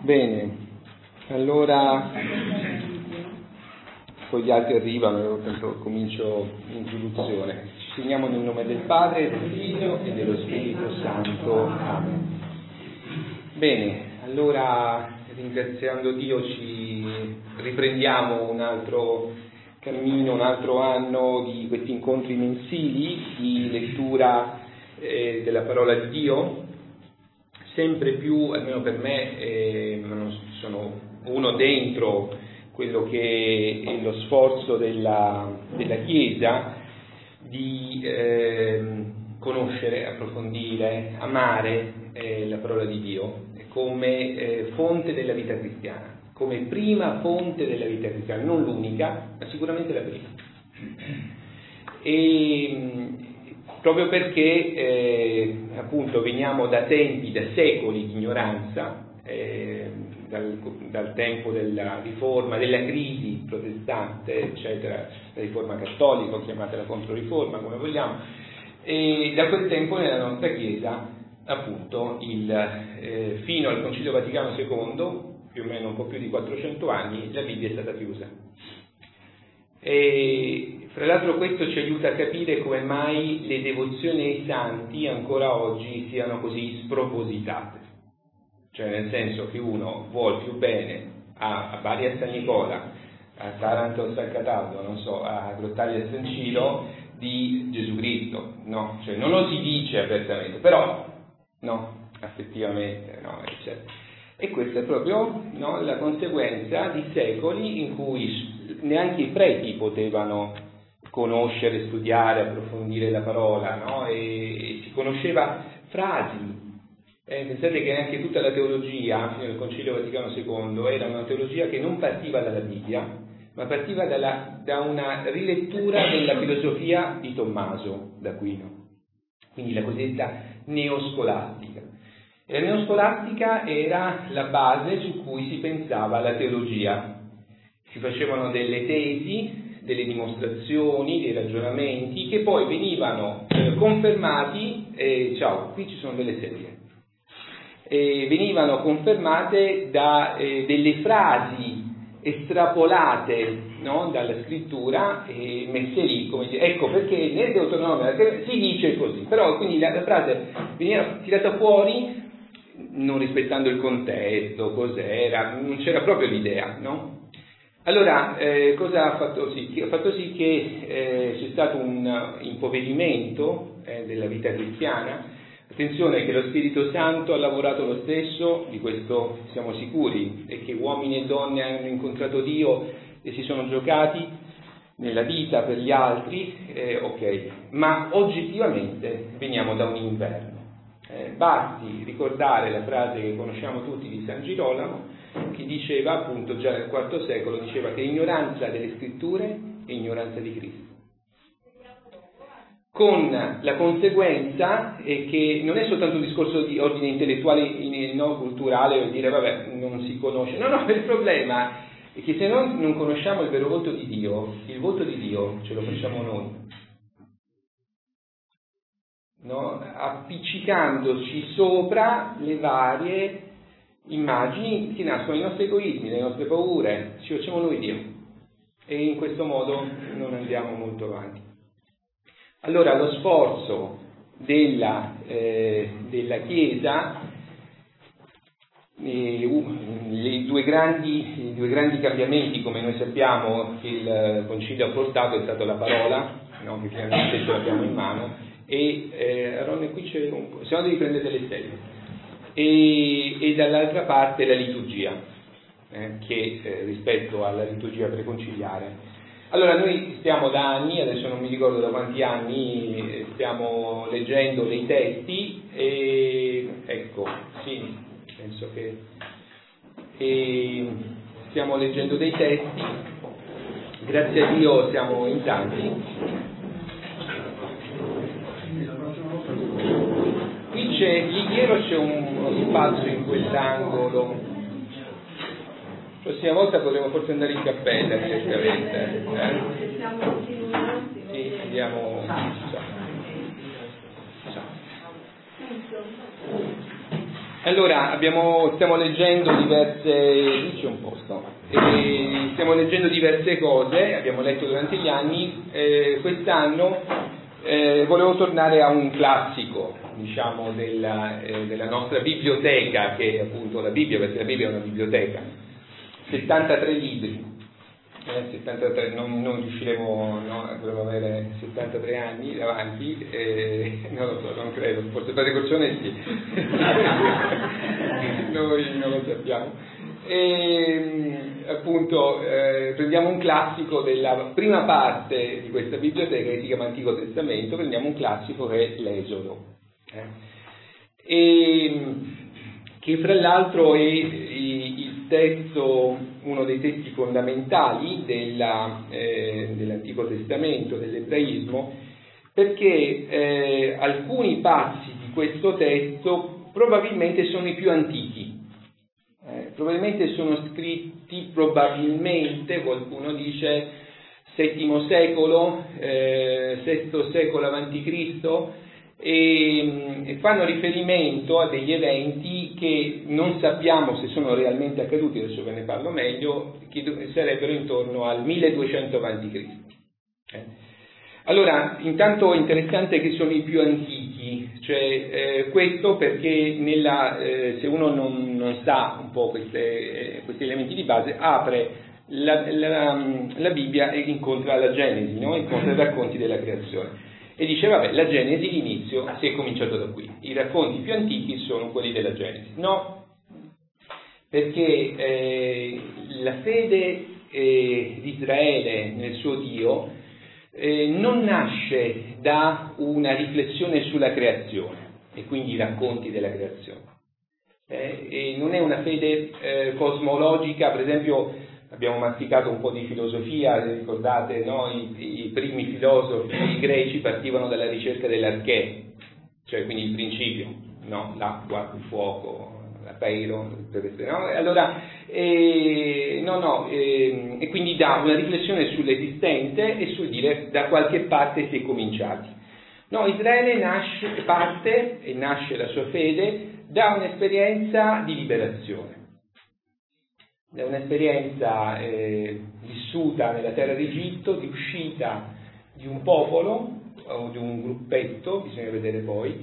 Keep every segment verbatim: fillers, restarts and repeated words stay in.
Bene, allora poi gli altri arrivano, io tanto comincio l'introduzione. Ci segniamo nel nome del Padre, del Figlio e dello Spirito Santo. Amen. Bene, allora ringraziando Dio ci riprendiamo un altro cammino, un altro anno di questi incontri mensili di lettura eh, della parola di Dio. Sempre più, almeno per me, eh, sono uno dentro quello che è lo sforzo della, della Chiesa di eh, conoscere, approfondire, amare eh, la parola di Dio come eh, fonte della vita cristiana, come prima fonte della vita cristiana, non l'unica, ma sicuramente la prima. E proprio perché eh, appunto veniamo da tempi, da secoli di ignoranza, eh, dal, dal tempo della riforma, della crisi protestante, eccetera, la riforma cattolica, chiamatela controriforma, come vogliamo, e da quel tempo nella nostra Chiesa, appunto, il, eh, fino al Concilio Vaticano secondo, più o meno un po' più di quattrocento anni, la Bibbia è stata chiusa. E fra l'altro questo ci aiuta a capire come mai le devozioni ai santi ancora oggi siano così spropositate, cioè nel senso che uno vuol più bene a, a Bari a San Nicola, a Taranto a San Cataldo, non so, a Grottaglia a San Ciro di Gesù Cristo, no, cioè non lo si dice apertamente, però no, effettivamente no, eccetera. E questa è proprio no, la conseguenza di secoli in cui neanche i preti potevano conoscere, studiare, approfondire la parola, no? e, e si conosceva frasi. Eh, pensate che anche tutta la teologia, fino al Concilio Vaticano secondo, era una teologia che non partiva dalla Bibbia, ma partiva dalla, da una rilettura della filosofia di Tommaso d'Aquino, quindi la cosiddetta neoscolastica. E la neoscolastica era la base su cui si pensava alla teologia. Si facevano delle tesi, delle dimostrazioni, dei ragionamenti che poi venivano eh, confermati, e ciao, qui ci sono delle serie, e venivano confermate da eh, delle frasi estrapolate no, dalla scrittura e messe lì, come dire, ecco perché nel Deuteronomio si dice così, però quindi la, la frase veniva tirata fuori non rispettando il contesto, cos'era, non c'era proprio l'idea, no? Allora, eh, cosa ha fatto sì? Ha fatto sì che eh, c'è stato un impoverimento eh, della vita cristiana. Attenzione che lo Spirito Santo ha lavorato lo stesso, di questo siamo sicuri, e che uomini e donne hanno incontrato Dio e si sono giocati nella vita per gli altri, eh, ok, ma oggettivamente veniamo da un inverno. Eh, basti ricordare la frase che conosciamo tutti di San Girolamo, che diceva appunto già nel quarto secolo, diceva che ignoranza delle scritture è ignoranza di Cristo, con la conseguenza è che non è soltanto un discorso di ordine intellettuale, no, culturale, dire vabbè non si conosce, no no, il problema è che se noi non conosciamo il vero volto di Dio, il volto di Dio ce lo facciamo noi, no? Appiccicandoci sopra le varie immagini che nascono i nostri egoismi, le nostre paure, ci facciamo noi Dio e in questo modo non andiamo molto avanti. Allora lo sforzo della, eh, della Chiesa, eh, i, due grandi, i due grandi cambiamenti, come noi sappiamo, che il Concilio ha portato è stata la parola, no? Che finalmente ce l'abbiamo in mano, e eh, Ronne qui c'è un po', se no devi prendere delle sedie. E, e dall'altra parte la liturgia, eh, che eh, rispetto alla liturgia preconciliare. Allora noi stiamo da anni, adesso non mi ricordo da quanti anni, stiamo leggendo dei testi e ecco, sì, penso che e stiamo leggendo dei testi, grazie a Dio siamo in tanti. Qui c'è, lì dietro c'è uno spazio in quell'angolo. La prossima volta potremo forse andare in cappella direttamente. Eh? Sì, andiamo. Ciao. Ciao. Allora, abbiamo, stiamo leggendo diverse, dice un posto, e stiamo leggendo diverse cose, abbiamo letto durante gli anni, eh, quest'anno eh, volevo tornare a un classico, diciamo, della, eh, della nostra biblioteca, che è appunto la Bibbia, perché la Bibbia è una biblioteca, settantatré libri. Eh, settantatré, non, non riusciremo, no, dovremmo avere settantatré anni davanti, eh, non lo so, non credo, forse per ricorsione sì, noi non lo sappiamo. E appunto eh, prendiamo un classico della prima parte di questa biblioteca che si chiama Antico Testamento, prendiamo un classico che è l'Esodo, eh, e che fra l'altro è il testo, uno dei testi fondamentali della, eh, dell'Antico Testamento, dell'ebraismo, perché eh, alcuni passi di questo testo probabilmente sono i più antichi, eh, probabilmente sono scritti, probabilmente, qualcuno dice, settimo secolo, eh, sesto secolo avanti Cristo, e, e fanno riferimento a degli eventi che non sappiamo se sono realmente accaduti, adesso ve ne parlo meglio, che sarebbero intorno al milleduecento avanti Cristo. Eh. Allora, intanto è interessante che sono i più antichi, cioè eh, questo perché nella, eh, se uno non, non sa un po' queste, eh, questi elementi di base, apre la, la, la Bibbia e incontra la Genesi, no? Incontra i racconti della creazione. E dice, vabbè, la Genesi, l'inizio, si è cominciato da qui. I racconti più antichi sono quelli della Genesi. No, perché eh, la fede eh, di Israele nel suo Dio eh, non nasce da una riflessione sulla creazione, e quindi i racconti della creazione. Eh, e non è una fede eh, cosmologica, per esempio. Abbiamo masticato un po' di filosofia, ricordate, no? I, i primi filosofi i greci partivano dalla ricerca dell'archè, cioè quindi il principio, no? L'acqua, il fuoco, la pairo, no? Allora, eh, no, no, eh, e quindi da una riflessione sull'esistente e sul dire da qualche parte si è cominciati. No, Israele nasce, parte e nasce la sua fede da un'esperienza di liberazione. È un'esperienza eh, vissuta nella terra d'Egitto, di uscita di un popolo o di un gruppetto, bisogna vedere poi,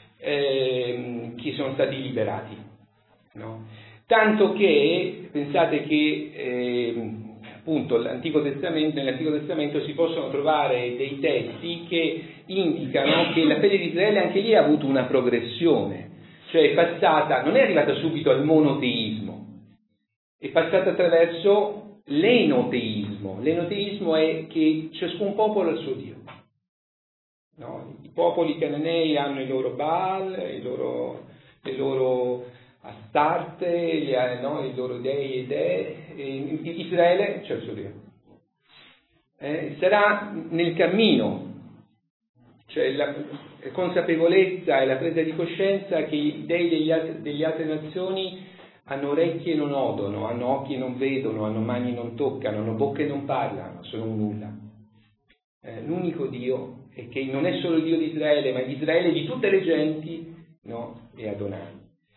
eh, che sono stati liberati, no? Tanto che, pensate che eh, appunto l'Antico Testamento, nell'Antico Testamento si possono trovare dei testi che indicano che la fede di Israele anche lì ha avuto una progressione, cioè è passata, non è arrivata subito al monoteismo, è passata attraverso l'enoteismo. L'enoteismo è che ciascun popolo ha il suo Dio. No? I popoli cananei hanno i loro Baal, i loro, le loro Astarte, gli, no? i loro dei e dee, e Israele c'è il suo Dio. Eh, sarà nel cammino, cioè la consapevolezza e la presa di coscienza che i dei degli altri, delle altre nazioni hanno orecchie e non odono, hanno occhi e non vedono, hanno mani e non toccano, hanno bocche e non parlano, sono un nulla. Eh, l'unico Dio, è che non è solo il Dio di Israele, ma di Israele e di tutte le genti, no? È Adonai.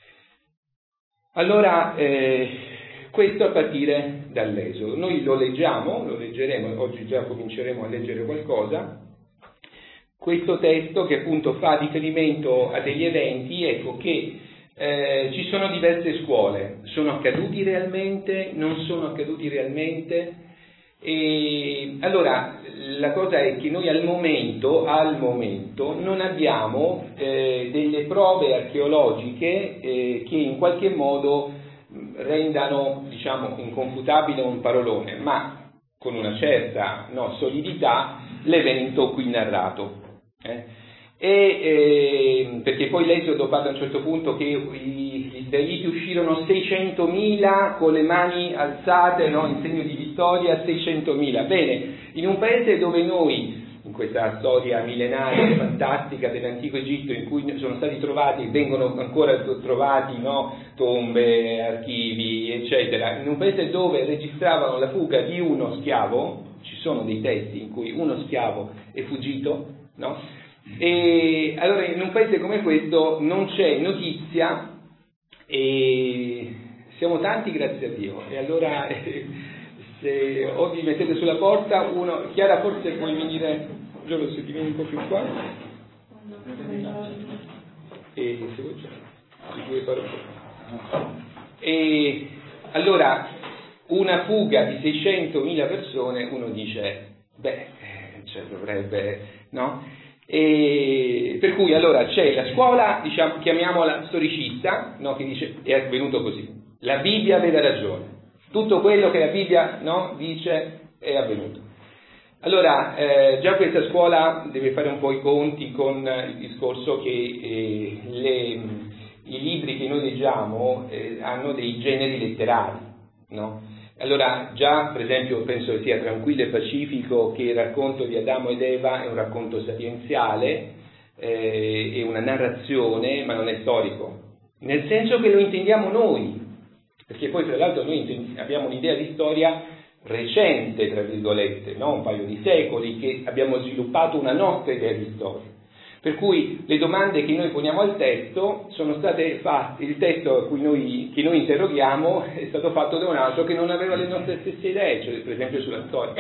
Allora, eh, questo a partire dall'Esodo. Noi lo leggiamo, lo leggeremo, oggi già cominceremo a leggere qualcosa, questo testo che appunto fa riferimento a degli eventi, ecco, che Eh, ci sono diverse scuole, sono accaduti realmente, non sono accaduti realmente, e allora la cosa è che noi al momento, al momento non abbiamo eh, delle prove archeologiche eh, che in qualche modo rendano, diciamo, inconfutabile un parolone, ma con una certa, no, solidità l'evento qui narrato. Eh. E, eh, perché poi l'Esodo parla a un certo punto che gli israeliti uscirono seicentomila con le mani alzate, no, in segno di vittoria, seicentomila. Bene, in un paese dove noi, in questa storia millenaria fantastica dell'antico Egitto, in cui sono stati trovati, vengono ancora trovati, no, tombe, archivi, eccetera, in un paese dove registravano la fuga di uno schiavo, ci sono dei testi in cui uno schiavo è fuggito, no? E allora in un paese come questo non c'è notizia e siamo tanti, grazie a Dio, e allora se o vi mettete sulla porta, uno, Chiara forse puoi venire, Giorgio se ti vieni un po' più qua, e se vuoi ci puoi fare un po'. E allora una fuga di seicentomila persone, uno dice, beh, cioè dovrebbe, no? E per cui allora c'è la scuola, diciamo, chiamiamola storicista, no? Che dice, è avvenuto così, la Bibbia aveva ragione, tutto quello che la Bibbia, no, dice è avvenuto. Allora, eh, già questa scuola deve fare un po' i conti con il discorso che eh, le, i libri che noi leggiamo eh, hanno dei generi letterari, no? Allora, già, per esempio, penso che sia Tranquillo e Pacifico che il racconto di Adamo ed Eva è un racconto sapienziale, eh, è una narrazione, ma non è storico, nel senso che lo intendiamo noi, perché poi tra l'altro noi abbiamo un'idea di storia recente, tra virgolette, no? Un paio di secoli, che abbiamo sviluppato una nostra idea di storia. Per cui le domande che noi poniamo al testo sono state fatte, il testo a cui noi, che noi interroghiamo è stato fatto da un altro che non aveva le nostre stesse idee, cioè per esempio sulla storia.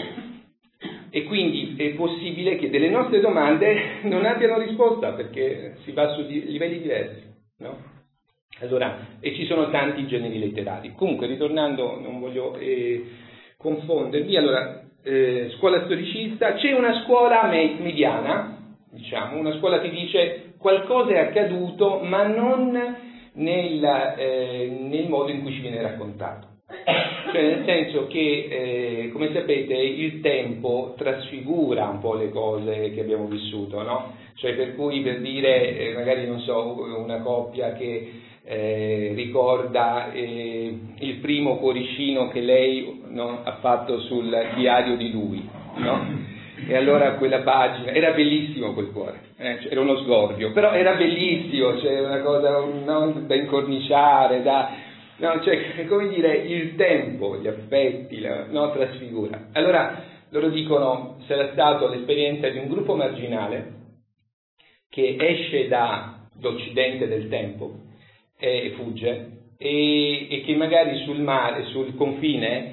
E quindi è possibile che delle nostre domande non abbiano risposta, perché si va su di, livelli diversi, no? Allora, e ci sono tanti generi letterari. Comunque, ritornando, non voglio eh, confondervi, allora, eh, scuola storicista, c'è una scuola me- mediana, diciamo, una scuola che dice qualcosa è accaduto, ma non nel, eh, nel modo in cui ci viene raccontato. Cioè nel senso che, eh, come sapete, il tempo trasfigura un po' le cose che abbiamo vissuto, no? Cioè per cui, per dire, eh, magari, non so, una coppia che eh, ricorda eh, il primo cuoricino che lei, no, ha fatto sul diario di lui, no? E allora quella pagina, era bellissimo quel cuore, eh? Cioè, era uno sgorbio, però era bellissimo, cioè una cosa, no, da incorniciare, da, no, cioè, come dire, il tempo, gli affetti, la, no, trasfigura. Allora loro dicono, sarà stata l'esperienza di un gruppo marginale che esce dall'occidente del tempo e fugge, e, e che magari sul mare, sul confine,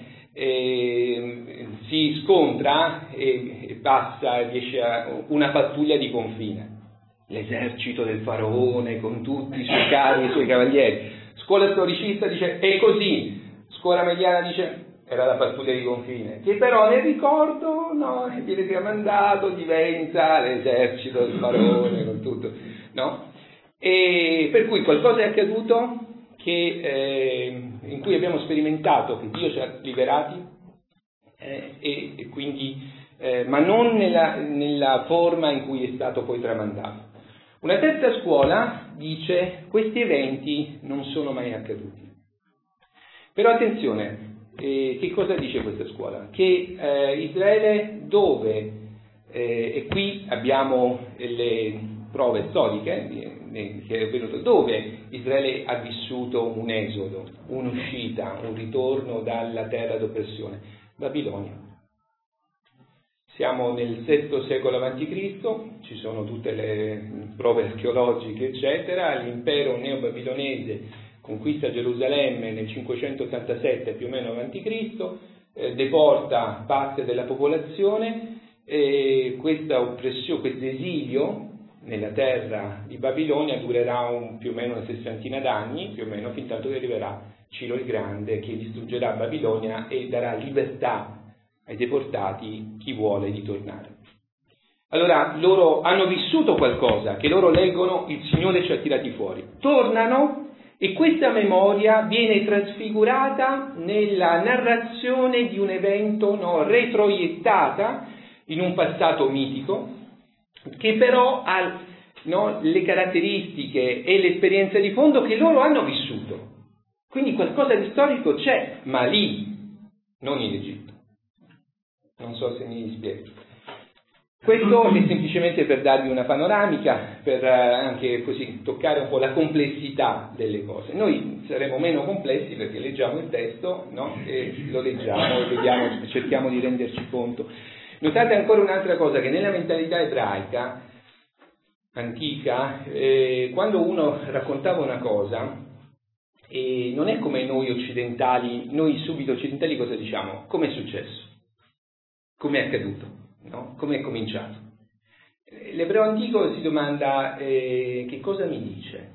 E si scontra e, e passa e riesce a una pattuglia di confine, l'esercito del faraone con tutti i suoi carri e i suoi cavalieri. Scuola storicista dice è così, scuola mediana dice era la pattuglia di confine, che però nel ricordo, no, viene tramandato, diventa l'esercito del faraone con tutto, no? E per cui qualcosa è accaduto che, eh, in cui abbiamo sperimentato che Dio ci ha liberati, eh, e, e quindi, eh, ma non nella, nella forma in cui è stato poi tramandato. Una terza scuola dice questi eventi non sono mai accaduti. Però attenzione, eh, che cosa dice questa scuola? Che eh, Israele dove, eh, e qui abbiamo le prove storiche, che è avvenuto, dove Israele ha vissuto un esodo, un'uscita, un ritorno dalla terra d'oppressione? Babilonia. Siamo nel sesto secolo avanti Cristo, ci sono tutte le prove archeologiche, eccetera. L'impero neobabilonese conquista Gerusalemme nel cinquecentottantasette più o meno avanti Cristo, eh, deporta parte della popolazione, e questa oppressione, questo esilio nella terra di Babilonia durerà un, più o meno una sessantina d'anni, più o meno, fin tanto che arriverà Ciro il Grande, che distruggerà Babilonia e darà libertà ai deportati, chi vuole di tornare. Allora loro hanno vissuto qualcosa che loro leggono, il Signore ci ha tirati fuori, tornano e questa memoria viene trasfigurata nella narrazione di un evento, no, retroiettata in un passato mitico, che però ha, no, le caratteristiche e l'esperienza di fondo che loro hanno vissuto. Quindi qualcosa di storico c'è, ma lì, non in Egitto. Non so se mi spiego. Questo è semplicemente per darvi una panoramica, per anche così toccare un po' la complessità delle cose. Noi saremo meno complessi perché leggiamo il testo, no? E lo leggiamo e vediamo, cerchiamo di renderci conto. Notate ancora un'altra cosa, che nella mentalità ebraica antica, eh, quando uno raccontava una cosa, E non è come noi occidentali, noi subito occidentali cosa diciamo? Come è successo? Come è accaduto? No? Come è cominciato? L'ebreo antico si domanda eh, che cosa mi dice?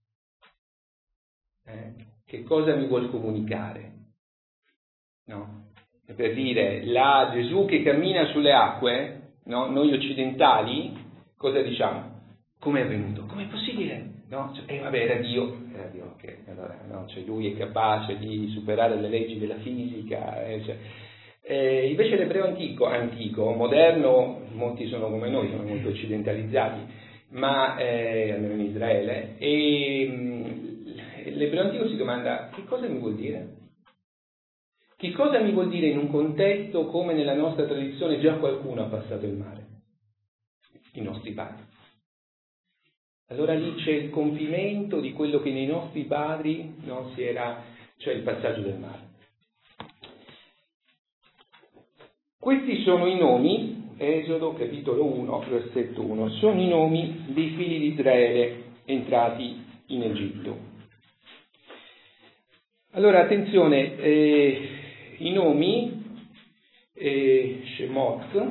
Eh, che cosa mi vuol comunicare? No? Per dire, là Gesù che cammina sulle acque, no? Noi occidentali cosa diciamo? Come è avvenuto? Come è possibile? No? Cioè, eh, vabbè, era Dio, era Dio, ok, allora, no? Cioè, lui è capace di superare le leggi della fisica, eh, cioè. Eh, invece l'ebreo antico, antico, moderno, molti sono come noi, sono molto occidentalizzati, ma eh, almeno in Israele, e mh, l'ebreo antico si domanda che cosa mi vuol dire? Che cosa mi vuol dire in un contesto come nella nostra tradizione già qualcuno ha passato il mare? I nostri padri. Allora lì c'è il compimento di quello che nei nostri padri no, si era, cioè il passaggio del mare. Questi sono i nomi, Esodo capitolo uno, versetto uno, sono i nomi dei figli di Israele entrati in Egitto. Allora attenzione, eh, i nomi, eh, Shemot,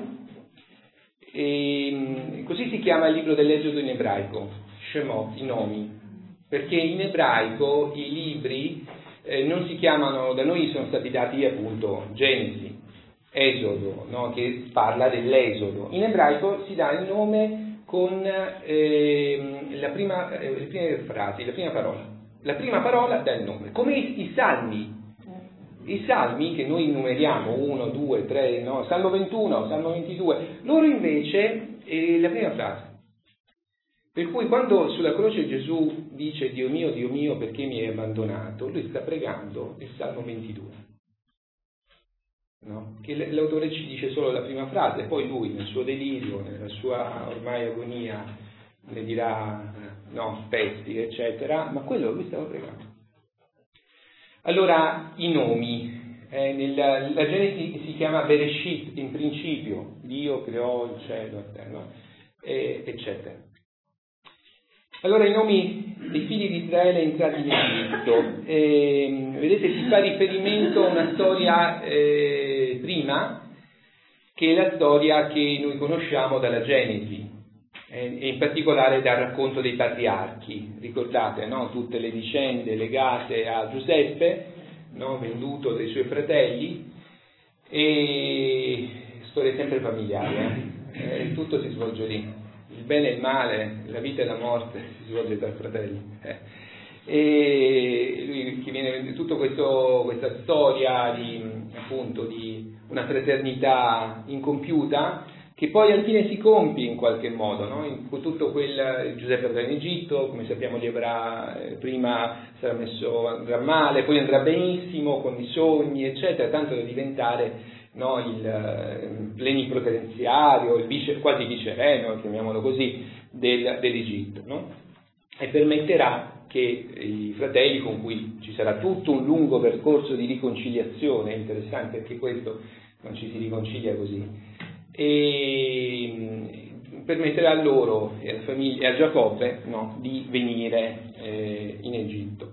eh, così si chiama il libro dell'Esodo in ebraico. Shemot, i nomi, perché in ebraico i libri eh, non si chiamano, da noi sono stati dati appunto Genesi, Esodo, no? Che parla dell'Esodo. In ebraico si dà il nome con eh, la prima, eh, le prime frasi, la prima parola. La prima parola dà il nome, come i, i salmi. I salmi che noi numeriamo, uno, due, tre, no? Salmo ventuno, Salmo ventidue, loro invece eh, la prima frase. Per cui quando sulla croce Gesù dice Dio mio, Dio mio, perché mi hai abbandonato, lui sta pregando il Salmo ventidue, no? Che l'autore ci dice solo la prima frase, poi lui nel suo delirio, nella sua ormai agonia, ne dirà no, pezzi, eccetera, ma quello lui stava pregando. Allora, i nomi, eh, nella, la Genesi si chiama Bereshit, in principio, Dio creò il cielo, no? eh, eccetera. Allora i nomi dei figli di Israele entrati in Egitto, eh, vedete si fa riferimento a una storia eh, prima, che è la storia che noi conosciamo dalla Genesi, eh, e in particolare dal racconto dei patriarchi. Ricordate, no? Tutte le vicende legate a Giuseppe, no? Venduto dai suoi fratelli, e storie sempre familiari, eh? Eh, tutto si svolge lì. Il bene e il male, la vita e la morte si svolge tra fratelli. Eh. E lui che viene tutta questa storia di appunto di una fraternità incompiuta che poi alla fine si compie in qualche modo, no? In tutto quel Giuseppe andrà in Egitto, come sappiamo gli avrà eh, prima sarà messo andrà male, poi andrà benissimo con i sogni, eccetera, tanto da diventare no, il eh, plenipotenziario, il vice, quasi vicereno, chiamiamolo così, del, dell'Egitto, no? E permetterà che i fratelli, con cui ci sarà tutto un lungo percorso di riconciliazione, è interessante perché questo non ci si riconcilia così, e permetterà a loro e alla famiglia, a Giacobbe, no, di venire eh, in Egitto.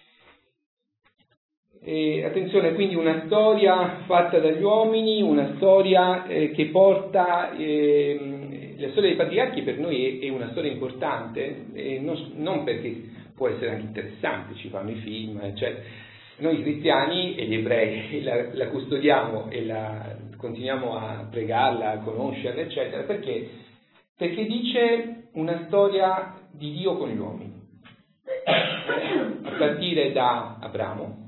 E, attenzione, quindi una storia fatta dagli uomini, una storia eh, che porta, eh, la storia dei patriarchi per noi è, è una storia importante, eh, non, non perché può essere anche interessante, ci fanno i film, eccetera. Noi cristiani e gli ebrei la, la custodiamo e la continuiamo a pregarla, a conoscerla, eccetera, perché? Perché dice una storia di Dio con gli uomini, a partire da Abramo.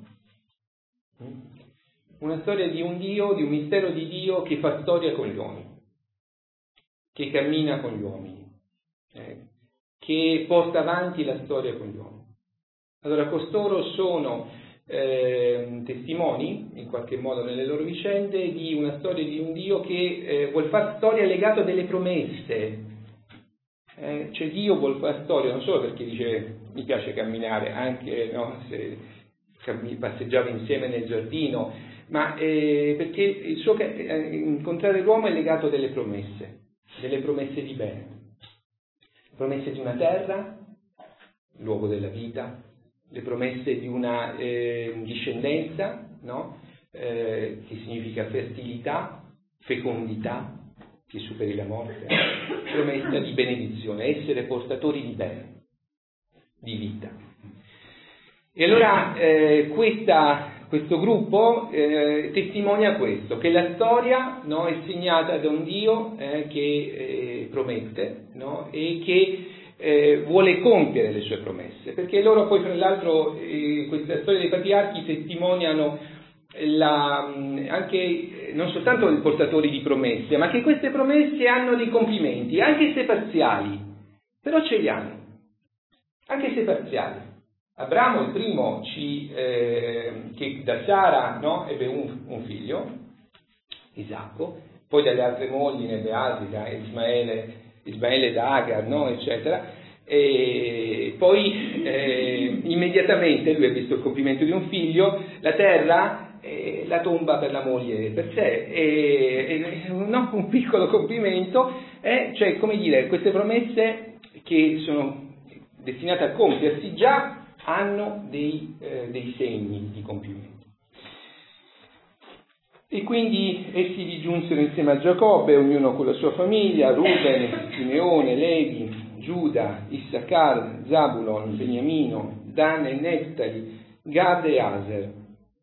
Una storia di un Dio, di un mistero di Dio che fa storia con gli uomini, che cammina con gli uomini, eh, che porta avanti la storia con gli uomini. Allora costoro sono eh, testimoni, in qualche modo nelle loro vicende, di una storia di un Dio che eh, vuol fare storia legato a delle promesse. Eh, cioè Dio vuol fare storia non solo perché dice mi piace camminare, anche no, se passeggiava insieme nel giardino, ma eh, perché il suo eh, incontrare l'uomo è legato a delle promesse, delle promesse di bene, promesse di una terra, luogo della vita, le promesse di una eh, discendenza, no? eh, che significa fertilità, fecondità, che superi la morte, promessa di benedizione, essere portatori di bene, di vita. E allora eh, questa, questo gruppo eh, testimonia questo, che la storia, no, è segnata da un Dio eh, che eh, promette, no, e che eh, vuole compiere le sue promesse, perché loro poi tra l'altro eh, questa storia dei patriarchi testimoniano la, anche non soltanto i portatori di promesse, ma che queste promesse hanno dei compimenti, anche se parziali, però ce li hanno, anche se parziali. Abramo, il primo, ci, eh, che da Sara, no, ebbe un, un figlio, Isacco, poi dalle altre mogli ne ebbe altri, da Ismaele, Ismaele da Agar, no, eccetera. E poi eh, immediatamente lui ha visto il compimento di un figlio, la terra eh, la tomba per la moglie per sé, e, e no, un piccolo compimento, eh, cioè come dire, queste promesse che sono destinate a compiersi già hanno dei, eh, dei segni di compimento. E quindi essi vi giunsero insieme a Giacobbe, ognuno con la sua famiglia, Ruben, Simeone, Levi, Giuda, Issachar, Zabulon, Beniamino, Dan e Neftali, Gad e Aser.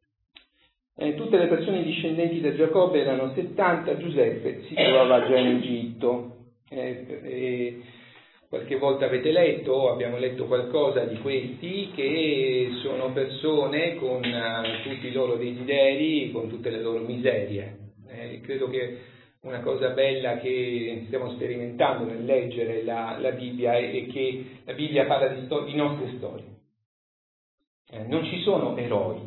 Eh, tutte le persone discendenti da Giacobbe erano settanta, Giuseppe si trovava già in Egitto. Eh, eh, qualche volta avete letto, o abbiamo letto qualcosa di questi, che sono persone con uh, tutti i loro desideri, con tutte le loro miserie. Eh, credo che una cosa bella che stiamo sperimentando nel leggere la, la Bibbia è, è che la Bibbia parla di, sto- di nostre storie. Eh, non ci sono eroi.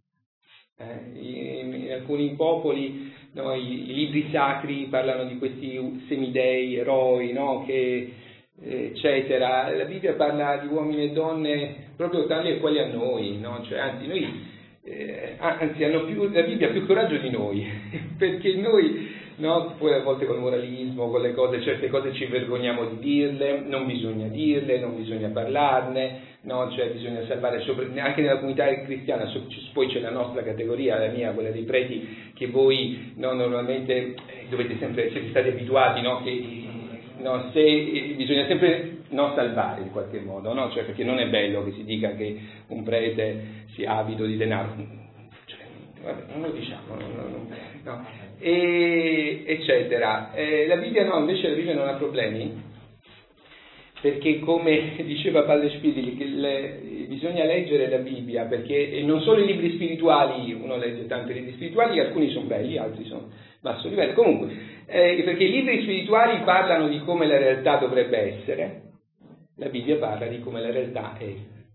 Eh, in, in alcuni popoli, no, i, i libri sacri parlano di questi semidei, eroi, no, che, eccetera. La Bibbia parla di uomini e donne proprio tali e quali a noi, no? Cioè, anzi, noi, eh, anzi, hanno più, la Bibbia ha più coraggio di noi, perché noi, no, poi a volte col moralismo, con le cose, certe cose ci vergogniamo di dirle, non bisogna dirle, non bisogna parlarne, no, cioè bisogna salvare, sopra, anche nella comunità cristiana, poi c'è la nostra categoria, la mia, quella dei preti, che voi, no, normalmente eh, dovete sempre, siete stati abituati, no, che no, se, bisogna sempre non salvare in qualche modo, no, cioè perché non è bello che si dica che un prete sia avido di denaro, cioè, vabbè, non lo diciamo, no, no, no, no. E, eccetera. Eh, la Bibbia no, invece la Bibbia non ha problemi, perché come diceva Padre Spidli, che le, bisogna leggere la Bibbia, perché e non solo i libri spirituali, uno legge tanti libri spirituali, alcuni sono belli, altri sono basso livello, comunque, eh, perché i libri spirituali parlano di come la realtà dovrebbe essere, la Bibbia parla di come la realtà è.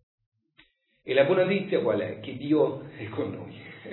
E la buona notizia qual è? Che Dio è con noi.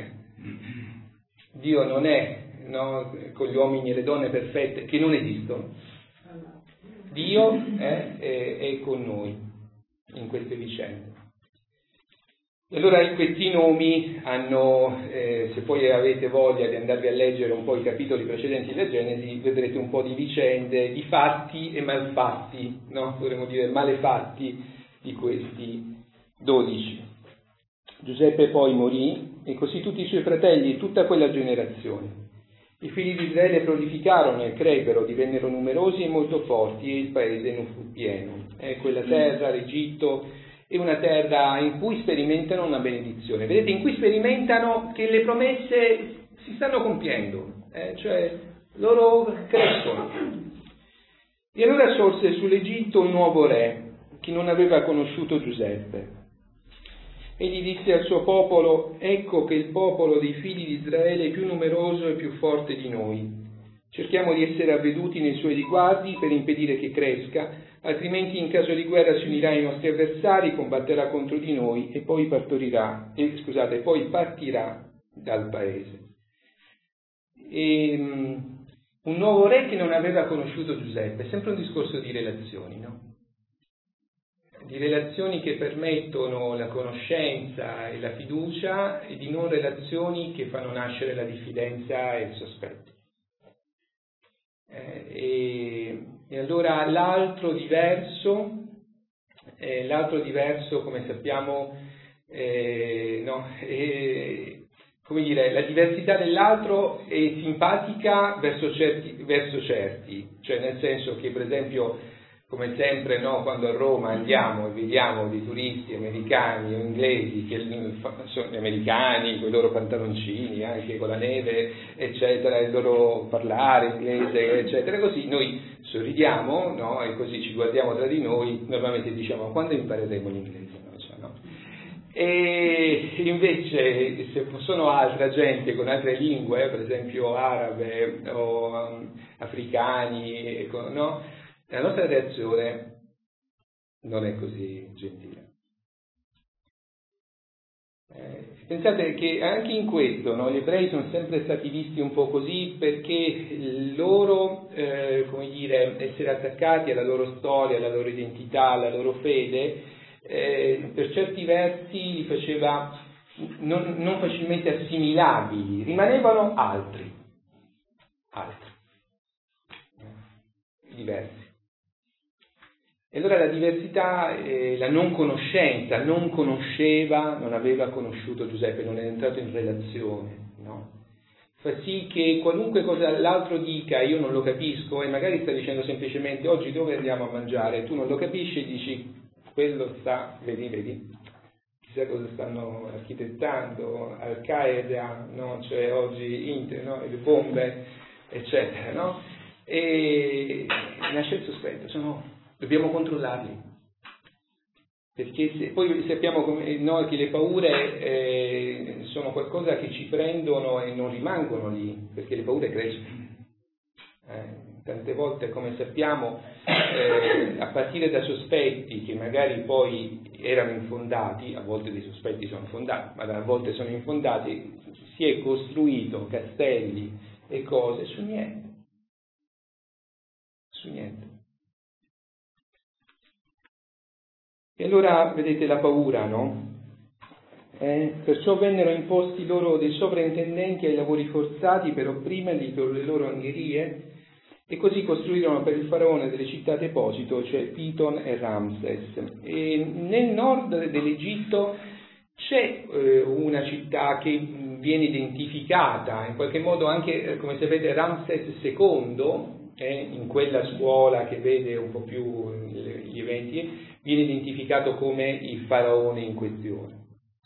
Dio non è, no, con gli uomini e le donne perfette, che non esistono. Dio è, è, è con noi in queste vicende. E allora questi nomi hanno, eh, se poi avete voglia di andarvi a leggere un po' i capitoli precedenti della Genesi, vedrete un po' di vicende, di fatti e malfatti, no? Potremmo dire malefatti di questi dodici. Giuseppe poi morì e così tutti i suoi fratelli e tutta quella generazione. I figli di Israele prolificarono e crebbero, divennero numerosi e molto forti e il paese non fu pieno. È quella terra, l'Egitto, è una terra in cui sperimentano una benedizione. Vedete, in cui sperimentano che le promesse si stanno compiendo, eh? Cioè loro crescono. E allora sorse sull'Egitto un nuovo re che non aveva conosciuto Giuseppe. Egli disse al suo popolo: ecco che il popolo dei figli di Israele è più numeroso e più forte di noi. Cerchiamo di essere avveduti nei suoi riguardi per impedire che cresca, altrimenti in caso di guerra si unirà ai nostri avversari, combatterà contro di noi e poi partorirà, eh, scusate, poi partirà dal paese. E, um, un nuovo re che non aveva conosciuto Giuseppe, è sempre un discorso di relazioni, no? Di relazioni che permettono la conoscenza e la fiducia e di non relazioni che fanno nascere la diffidenza e il sospetto. Eh, e, e allora l'altro diverso, eh, l'altro diverso, come sappiamo, eh, no? E, come dire, la diversità dell'altro è simpatica verso certi, verso certi, cioè nel senso che, per esempio, come sempre, no, quando a Roma andiamo e vediamo dei turisti americani o inglesi, che sono americani con i loro pantaloncini, anche con la neve, eccetera, il loro parlare inglese, eccetera, così noi sorridiamo, no, e così ci guardiamo tra di noi, normalmente diciamo: quando impareremo l'inglese? Non so, no? E invece se sono altra gente con altre lingue, per esempio arabe o um, africani, no? La nostra reazione non è così gentile. Eh, pensate che anche in questo, no, gli ebrei sono sempre stati visti un po' così, perché il loro, eh, come dire, essere attaccati alla loro storia, alla loro identità, alla loro fede, eh, per certi versi li faceva non, non facilmente assimilabili, rimanevano altri, altri, diversi. E allora la diversità, eh, la non conoscenza, non conosceva, non aveva conosciuto Giuseppe, non è entrato in relazione, no? Fa sì che qualunque cosa l'altro dica, io non lo capisco, e magari sta dicendo semplicemente: oggi dove andiamo a mangiare? Tu non lo capisci e dici: quello sta, vedi, vedi, chissà cosa stanno architettando, Al-Qaeda, no? Cioè oggi Inter, no? Le bombe, eccetera, no? E nasce il sospetto, sono... dobbiamo controllarli, perché se, poi sappiamo come, no, che le paure eh, sono qualcosa che ci prendono e non rimangono lì, perché le paure crescono. Eh, tante volte, come sappiamo, eh, a partire da sospetti che magari poi erano infondati, a volte dei sospetti sono fondati, ma a volte sono infondati, si è costruito castelli e cose su niente, su niente. E allora vedete la paura, no? Eh, perciò vennero imposti loro dei sovrintendenti ai lavori forzati per opprimerli per le loro angherie, e così costruirono per il faraone delle città deposito, cioè Piton e Ramses. E nel nord dell'Egitto c'è eh, una città che viene identificata, in qualche modo anche, eh, come sapete, Ramses secondo, eh, in quella scuola che vede un po' più gli eventi, viene identificato come il faraone in questione.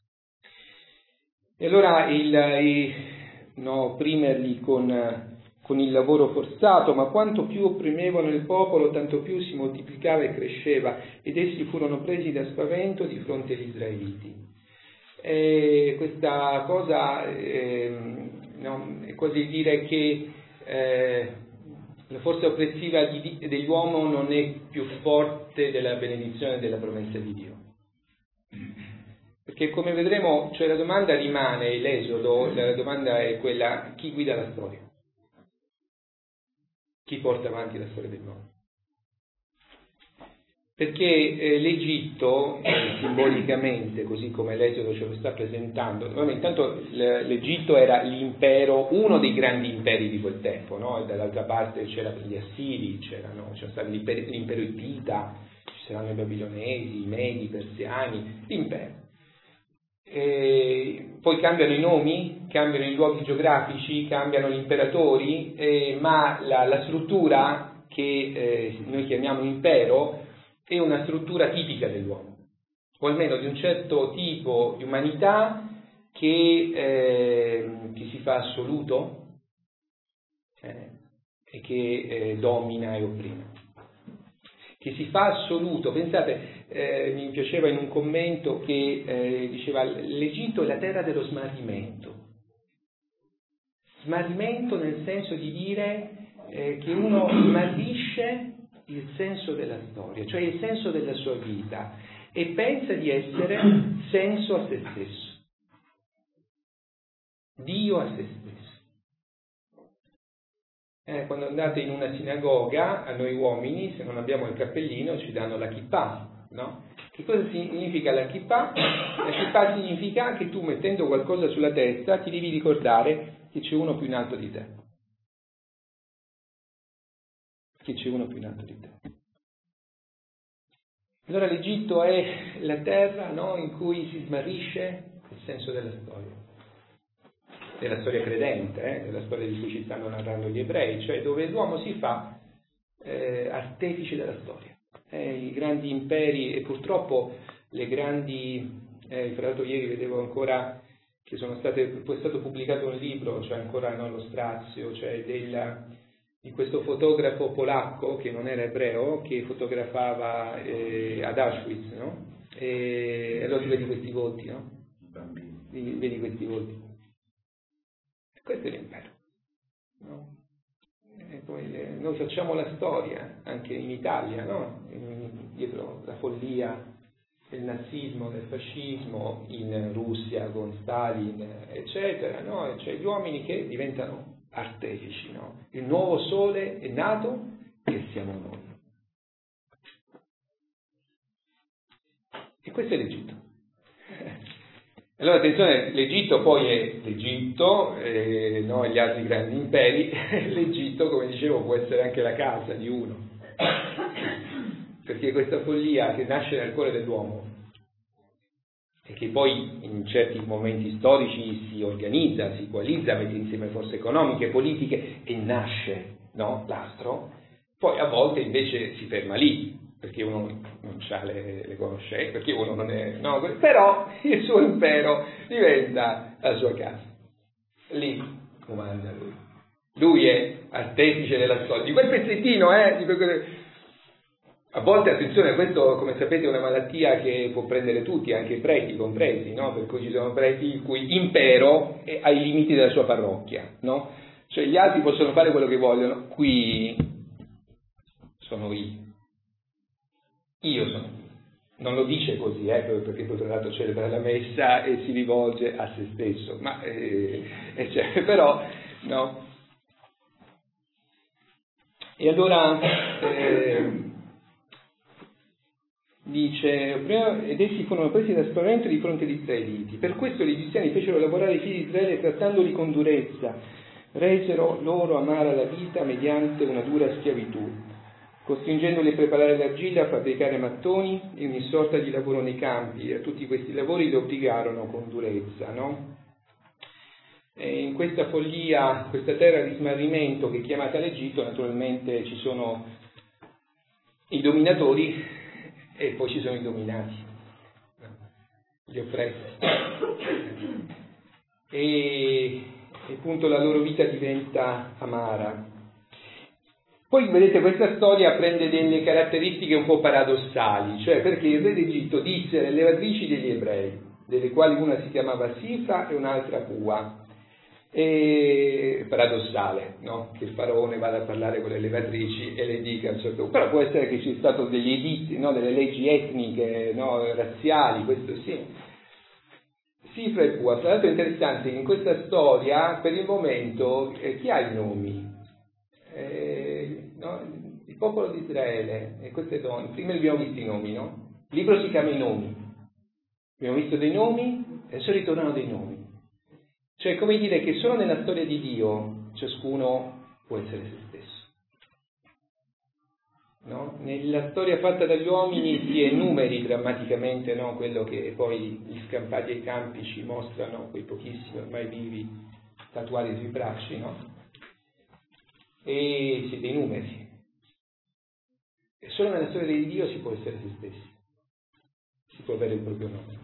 E allora il, il, no, opprimerli con, con il lavoro forzato, ma quanto più opprimevano il popolo, tanto più si moltiplicava e cresceva, ed essi furono presi da spavento di fronte agli israeliti. E questa cosa eh, no, è quasi dire che eh, la forza oppressiva di, dell'uomo non è più forte della benedizione e della promessa di Dio. Perché, come vedremo, cioè la domanda rimane, l'Esodo, la domanda è quella: chi guida la storia? Chi porta avanti la storia dell'uomo? Perché eh, l'Egitto, eh, simbolicamente, così come l'Esodo ce lo sta presentando, vabbè, intanto l'Egitto era l'impero, uno dei grandi imperi di quel tempo, no? E dall'altra parte c'erano gli Assiri, c'erano, c'era stato l'impero, l'impero Ittita, ci saranno i Babilonesi, i Medi, i Persiani, l'impero. E poi cambiano i nomi, cambiano i luoghi geografici, cambiano gli imperatori, eh, ma la, la struttura che eh, noi chiamiamo impero è una struttura tipica dell'uomo, o almeno di un certo tipo di umanità che, eh, che si fa assoluto eh, e che eh, domina e opprime. Che si fa assoluto. Pensate, eh, mi piaceva in un commento che eh, diceva: l'Egitto è la terra dello smarrimento. Smarrimento nel senso di dire eh, che uno smarrisce il senso della storia, cioè il senso della sua vita, e pensa di essere senso a se stesso, Dio a se stesso. Eh, quando andate in una sinagoga, a noi uomini, se non abbiamo il cappellino, ci danno la kippah, no? Che cosa significa la kippah? La kippah significa che tu, mettendo qualcosa sulla testa, ti devi ricordare che c'è uno più in alto di te. Che c'è uno più in alto di te. Allora l'Egitto è la terra, no, in cui si smarrisce il senso della storia, della storia credente, eh, della storia di cui ci stanno narrando gli ebrei, cioè dove l'uomo si fa eh, artefice della storia. Eh, I grandi imperi e purtroppo le grandi, eh, fra l'altro ieri vedevo ancora che sono state, poi è stato pubblicato un libro, cioè ancora non lo strazio, cioè della, di questo fotografo polacco che non era ebreo, che fotografava eh, ad Auschwitz, no? E allora tu vedi questi volti, no? Vedi, vedi questi volti. Questo è l'impero, no? E poi le, noi facciamo la storia anche in Italia, no? In, dietro la follia del nazismo, del fascismo, in Russia con Stalin, eccetera, no? E cioè gli uomini che diventano artefici, no? Il nuovo sole è nato e siamo noi. E questo è l'Egitto. Allora attenzione, l'Egitto poi è l'Egitto, eh, no, e gli altri grandi imperi. L'Egitto, come dicevo, può essere anche la casa di uno, perché questa follia che nasce nel cuore dell'uomo e che poi in certi momenti storici si organizza, si coalizza, mette insieme forze economiche, politiche e nasce, no, l'astro, poi a volte invece si ferma lì, perché uno non ha le, le conoscenze, perché uno non è, no, però il suo impero diventa la sua casa. Lì comanda lui. Lui è artefice della storia, di quel pezzettino, eh, di quel... A volte, attenzione, questo come sapete è una malattia che può prendere tutti, anche i preti compresi, no? Per cui ci sono preti il cui impero è ai limiti della sua parrocchia, no? Cioè gli altri possono fare quello che vogliono, qui sono io. Io sono io. Non lo dice così, eh, perché poi tra l'altro celebra la messa e si rivolge a se stesso, ma eh, eh, cioè, però, no? E allora... Eh, dice, ed essi furono presi da spavento di fronte agli israeliti. Per questo gli egiziani fecero lavorare i figli di Israele trattandoli con durezza, resero loro amara la vita mediante una dura schiavitù, costringendoli a preparare l'argilla, a fabbricare mattoni e ogni sorta di lavoro nei campi, e a tutti questi lavori li obbligarono con durezza, no? E in questa follia, questa terra di smarrimento che è chiamata l'Egitto, naturalmente ci sono i dominatori e poi ci sono i dominati, gli oppressi, e, e appunto la loro vita diventa amara. Poi vedete questa storia prende delle caratteristiche un po' paradossali, cioè perché il re d'Egitto disse alle levatrici degli ebrei, delle quali una si chiamava Sifra e un'altra Pua. E paradossale, no? Che il faraone vada a parlare con le levatrici e le dica a un certo punto, però può essere che ci sia stato degli editti, no? Delle leggi etniche, no? Razziali, questo sì. Sifra e Pua. Tra l'altro è interessante che in questa storia per il momento eh, chi ha i nomi? Eh, no? Il popolo di Israele e queste donne, prima li abbiamo visto i nomi, no? Il libro si chiama I nomi, abbiamo visto dei nomi e adesso ritornano dei nomi. Cioè, come dire che solo nella storia di Dio ciascuno può essere se stesso. No? Nella storia fatta dagli uomini si enumeri drammaticamente, no? Quello che poi gli scampati ai campi ci mostrano, quei pochissimi ormai vivi tatuati sui bracci, no? E siete i numeri. E solo nella storia di Dio si può essere se stessi, si può avere il proprio nome.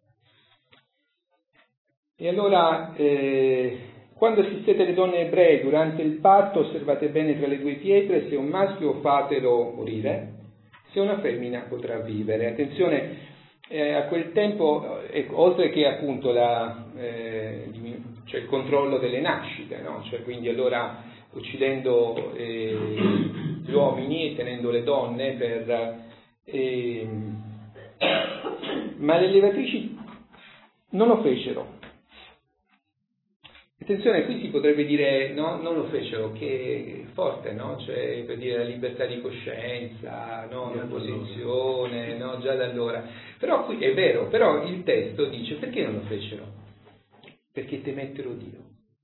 E allora, eh, quando assistete le donne ebree durante il parto, osservate bene tra le due pietre, se è un maschio fatelo morire, se è una femmina potrà vivere. Attenzione, eh, a quel tempo, ecco, oltre che appunto la, eh, cioè il controllo delle nascite, no? Cioè quindi allora uccidendo eh, gli uomini e tenendo le donne per... Eh, ma le levatrici non lo fecero. Attenzione, qui si potrebbe dire, no, non lo fecero, che è forte, no? Cioè, per dire la libertà di coscienza, no? La posizione, no? Già da allora. Però qui è vero, però il testo dice, perché non lo fecero? Perché temettero Dio.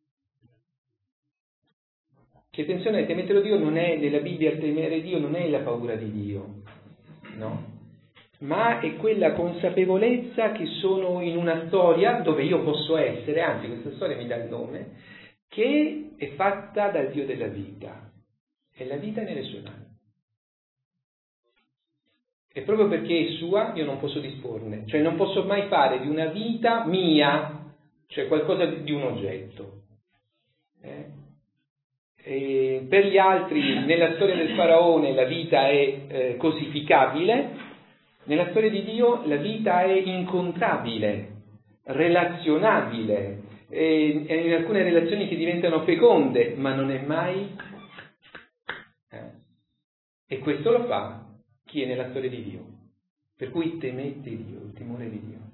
Che attenzione, temettero Dio non è, nella Bibbia temere Dio non è la paura di Dio, no? ma è quella consapevolezza che sono in una storia dove io posso essere, anzi questa storia mi dà il nome, che è fatta dal Dio della vita, e la vita è nelle sue mani. E proprio perché è sua io non posso disporne, cioè non posso mai fare di una vita mia, cioè qualcosa di un oggetto. Eh? E per gli altri, nella storia del faraone la vita è eh, cosificabile, nella storia di Dio la vita è incontrabile, relazionabile, e, e in alcune relazioni che diventano feconde, ma non è mai... Eh? E questo lo fa chi è nella storia di Dio. Per cui temete Dio, il timore di Dio.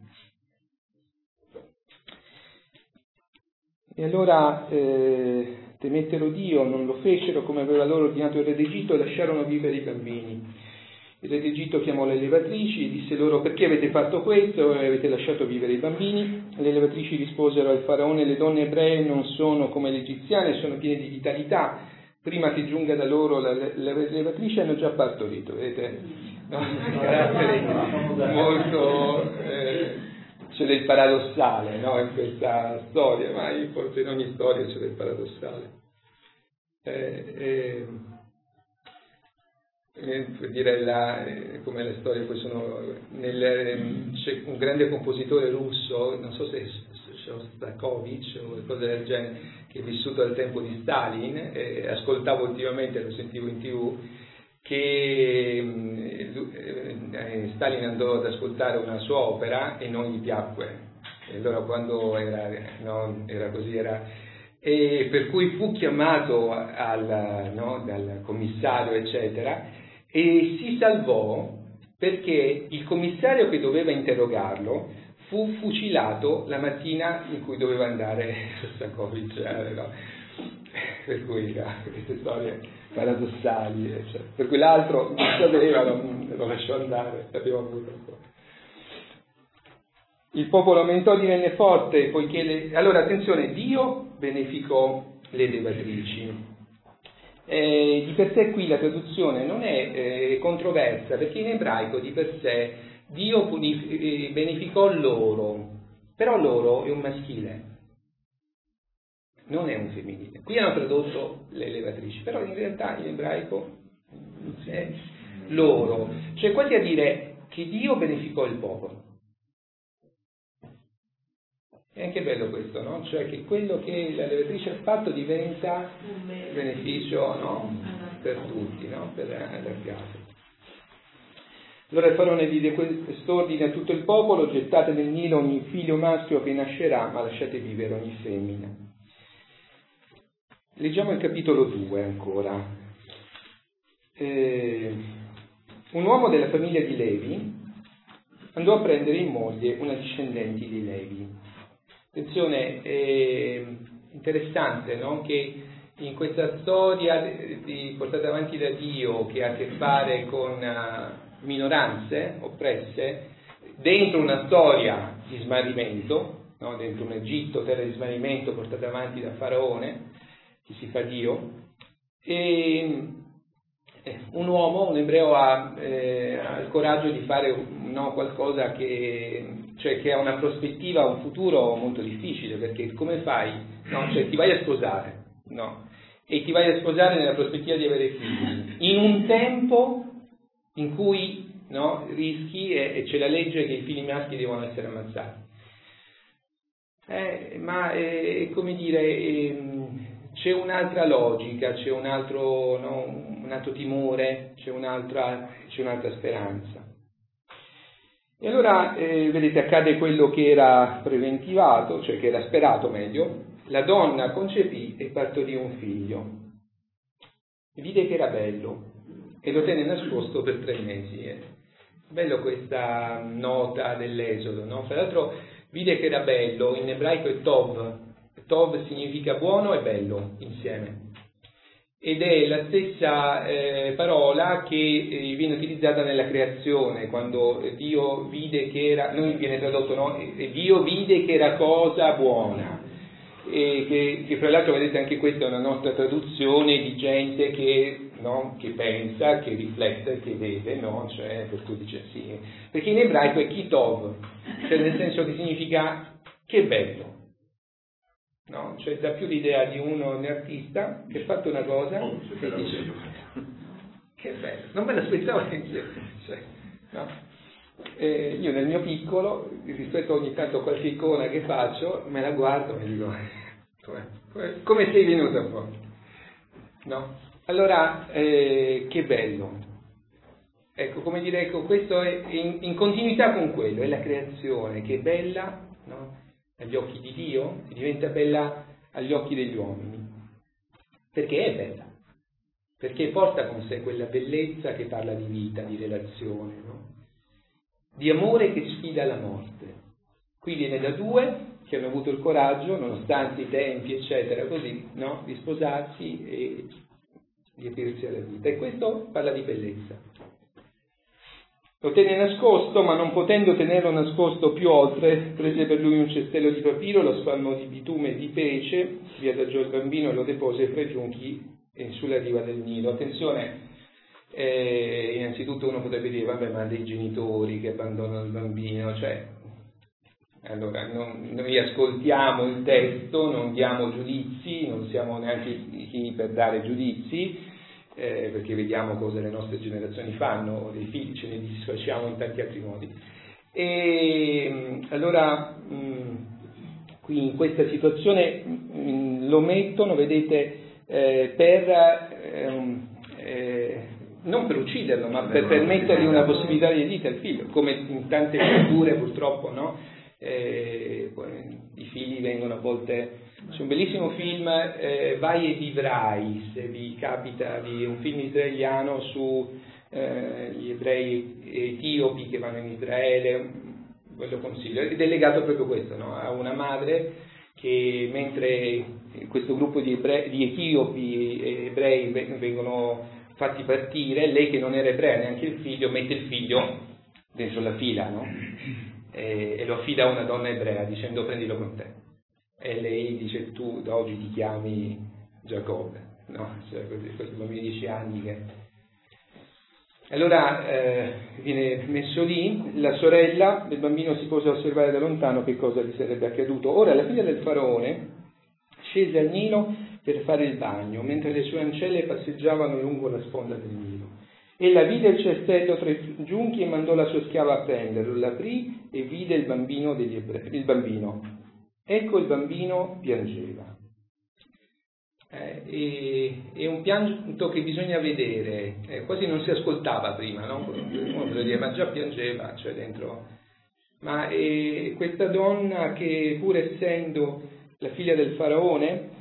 E allora eh, temettero Dio, non lo fecero come aveva loro ordinato il re d'Egitto, e lasciarono vivere i bambini. Il re d'Egitto chiamò le levatrici e disse loro: perché avete fatto questo e avete lasciato vivere i bambini? Le levatrici risposero al faraone: le donne ebree non sono come le egiziane, sono piene di vitalità. Prima che giunga da loro la, la, le levatrici hanno già partorito, vedete? No? Carattere molto... Eh, c'è del paradossale, no? In questa storia, ma forse in ogni storia c'è del paradossale. Eh, eh, eh, per dire la, eh, come le storie poi sono... Nel, eh, c'è un grande compositore russo, non so se Shostakovich o qualcosa del genere, che è vissuto al tempo di Stalin, eh, ascoltavo ultimamente, lo sentivo in tv, che eh, Stalin andò ad ascoltare una sua opera e non gli piacque, e allora quando era, no, era così, era, e per cui fu chiamato al, no, dal commissario eccetera, e si salvò perché il commissario che doveva interrogarlo fu fucilato la mattina in cui doveva andare Shostakovich, eh, no? Per cui no, queste storie paradossali, cioè, per cui l'altro non sapeva, non, lo lasciò andare, l'abbiamo avuto un po'. Il popolo aumentò, divenne forte, poiché le... allora attenzione, Dio beneficò le levatrici. Eh, di per sé qui la traduzione non è eh, controversa, perché in ebraico di per sé Dio punif- beneficò loro, però loro è un maschile, non è un femminile. Qui hanno tradotto le levatrici, però in realtà in ebraico è loro, cioè quasi a dire che Dio beneficò il popolo. È anche bello questo, no? Cioè che quello che la levatrice ha fatto diventa beneficio, no? Per tutti, no? Per allargato. Allora il faraone diede quest'ordine a tutto il popolo: gettate nel Nilo ogni figlio maschio che nascerà, ma lasciate vivere ogni femmina. Leggiamo il capitolo due ancora. Eh, un uomo della famiglia di Levi andò a prendere in moglie una discendente di Levi. Attenzione, è interessante, no? Che in questa storia di, portata avanti da Dio, che ha a che fare con uh, minoranze oppresse, dentro una storia di smarrimento, no? Dentro un Egitto, terra di smarrimento portata avanti da Faraone, che si fa Dio, e eh, un uomo, un ebreo, ha, eh, ha il coraggio di fare no, qualcosa che, cioè, che ha una prospettiva, un futuro molto difficile, perché come fai? No? Cioè, ti vai a sposare, no? E ti vai a sposare nella prospettiva di avere figli, in un tempo in cui no, rischi e, e c'è la legge che i figli maschi devono essere ammazzati. Eh, ma è come dire... È, c'è un'altra logica, c'è un altro, no, un altro timore, c'è un'altra, c'è un'altra speranza. E allora, eh, vedete, accade quello che era preventivato, cioè che era sperato meglio: la donna concepì e partorì un figlio. Vide che era bello e lo tenne nascosto per tre mesi. Eh. Bello questa nota dell'Esodo, no? Tra l'altro, vide che era bello, in ebraico è tov. Tov significa buono e bello insieme, ed è la stessa eh, parola che eh, viene utilizzata nella creazione, quando Dio vide che era, non viene tradotto, no? Dio vide che era cosa buona, e che, che fra l'altro vedete anche questa è una nostra traduzione di gente che no? Che pensa, che riflette, che vede, no? Cioè, per cui dice sì. Perché in ebraico è kitov, cioè nel senso che significa che bello. No? Cioè dà più l'idea di uno, un artista che ha fatto una cosa oh, e dice che bello, non me l'aspettavo neanche, cioè, no? eh, io nel mio piccolo rispetto ogni tanto a qualche icona che faccio me la guardo e dico come, come, come sei venuta fuori, no? Allora eh, che bello, ecco, come dire, ecco, questo è in, in continuità con quello, è la creazione che è bella, no? Agli occhi di Dio e diventa bella agli occhi degli uomini, perché è bella, perché porta con sé quella bellezza che parla di vita, di relazione, no? Di amore che sfida la morte. Qui viene da due che hanno avuto il coraggio, nonostante i tempi eccetera così, no? Di sposarsi e di aprirsi alla vita, e questo parla di bellezza. Lo tenne nascosto, ma non potendo tenerlo nascosto più oltre, prese per lui un cestello di papiro, lo spalmò di bitume e di pece, vi adagiò il bambino e lo depose fra i giunchi sulla riva del Nilo. Attenzione, eh, innanzitutto uno potrebbe dire, vabbè, ma dei genitori che abbandonano il bambino, cioè, allora, non, noi ascoltiamo il testo, non diamo giudizi, non siamo neanche chi per dare giudizi, Eh, perché vediamo cosa le nostre generazioni fanno, dei figli ce ne disfacciamo in tanti altri modi. E allora mh, qui in questa situazione mh, lo mettono, vedete, eh, per eh, eh, non per ucciderlo, ma per permettergli una possibilità di vita al figlio, come in tante culture purtroppo, no? Eh, i figli vengono a volte. C'è un bellissimo film, eh, Vai e vivrai, se vi capita, di un film israeliano su eh, gli ebrei etiopi che vanno in Israele, ve lo consiglio, ed è legato proprio a questo, no? A una madre che mentre questo gruppo di, ebrei, di etiopi e ebrei vengono fatti partire, lei che non era ebrea neanche il figlio, mette il figlio dentro la fila, no? E, e lo affida a una donna ebrea dicendo prendilo con te. E lei dice tu da oggi ti chiami Giacobbe, no? Cioè, questo bambino di dieci anni che... Allora eh, viene messo lì, la sorella del bambino si pose a osservare da lontano che cosa gli sarebbe accaduto. Ora la figlia del faraone scese al Nilo per fare il bagno, mentre le sue ancelle passeggiavano lungo la sponda del Nilo. Ella vide il cestello tra i giunchi e mandò la sua schiava a prenderlo, l'aprì e vide il bambino degli ebrei, il bambino. Ecco il bambino piangeva. Eh, è un pianto che bisogna vedere, eh, quasi non si ascoltava prima, no? Uno potrebbe dire, ma già piangeva, cioè dentro. Ma è questa donna che, pur essendo la figlia del faraone,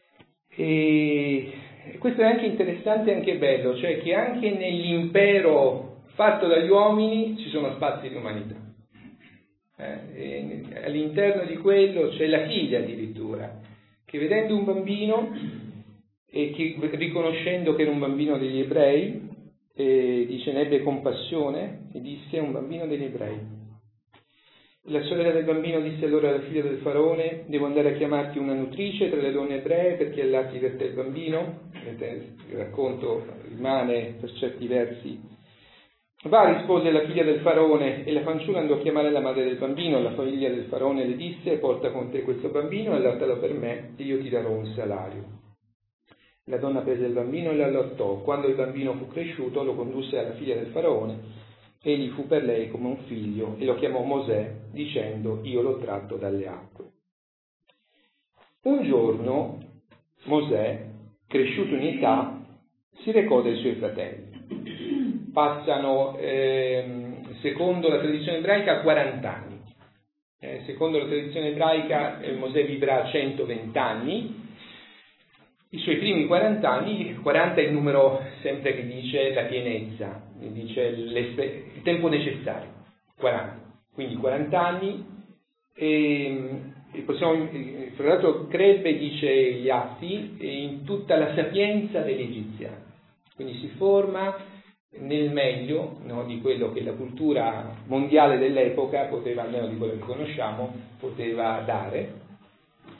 e questo è anche interessante e anche bello, cioè che anche nell'impero fatto dagli uomini ci sono spazi di umanità. Eh, all'interno di quello c'è la figlia addirittura che vedendo un bambino e che, riconoscendo che era un bambino degli ebrei, eh, dice ne ebbe compassione e disse è un bambino degli ebrei. La sorella del bambino disse allora alla figlia del faraone devo andare a chiamarti una nutrice tra le donne ebree perché allatti per te il bambino. Il racconto rimane per certi versi. Va, rispose la figlia del faraone, e la fanciulla andò a chiamare la madre del bambino. La figlia del faraone le disse, porta con te questo bambino e allattalo per me, e io ti darò un salario. La donna prese il bambino e lo allattò. Quando il bambino fu cresciuto, lo condusse alla figlia del faraone, egli fu per lei come un figlio, e lo chiamò Mosè, dicendo, io l'ho tratto dalle acque. Un giorno, Mosè, cresciuto in età, si recò dai suoi fratelli. Passano, eh, secondo la tradizione ebraica, quaranta anni. Eh, secondo la tradizione ebraica eh, Mosè vivrà centoventi anni. I suoi primi quaranta anni, quaranta è il numero sempre che dice la pienezza, dice il tempo necessario, quaranta. Quindi quaranta anni, e, e possiamo, fra l'altro crebbe, dice gli Atti, in tutta la sapienza degli egiziani. Quindi si forma nel meglio, no, di quello che la cultura mondiale dell'epoca poteva, almeno di quello che conosciamo, poteva dare.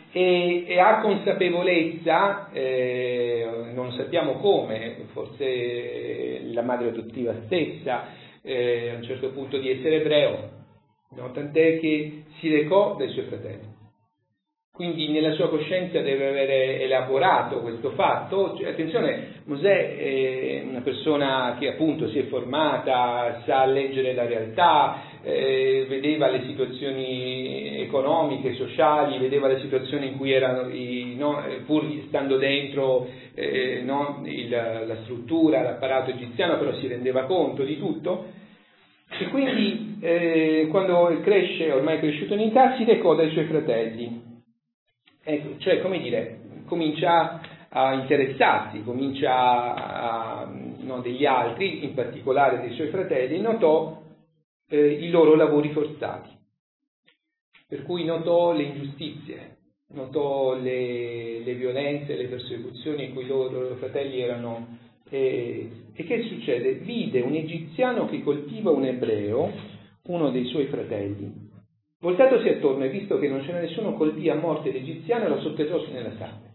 e, e ha consapevolezza, eh, non sappiamo come, forse la madre adottiva stessa, eh, a un certo punto, di essere ebreo, no? Tant'è che si recò dai suoi fratelli. Quindi nella sua coscienza deve avere elaborato questo fatto. Cioè, attenzione, Mosè è una persona che appunto si è formata, sa leggere la realtà, eh, vedeva le situazioni economiche, sociali, vedeva le situazioni in cui erano, i, no, pur stando dentro eh, no, il, la struttura, l'apparato egiziano, però si rendeva conto di tutto. E quindi eh, quando cresce, ormai è cresciuto in età, si recò dai suoi fratelli. Ecco, cioè, come dire, comincia a interessarsi, comincia a, no, degli altri, in particolare dei suoi fratelli, e notò eh, i loro lavori forzati, per cui notò le ingiustizie, notò le, le violenze, le persecuzioni in cui i loro, loro fratelli erano. E, e che succede? Vide un egiziano che colpiva un ebreo, uno dei suoi fratelli. Voltatosi attorno e visto che non c'era nessuno, colpì a morte l'egiziano e lo sotterrò nella sabbia.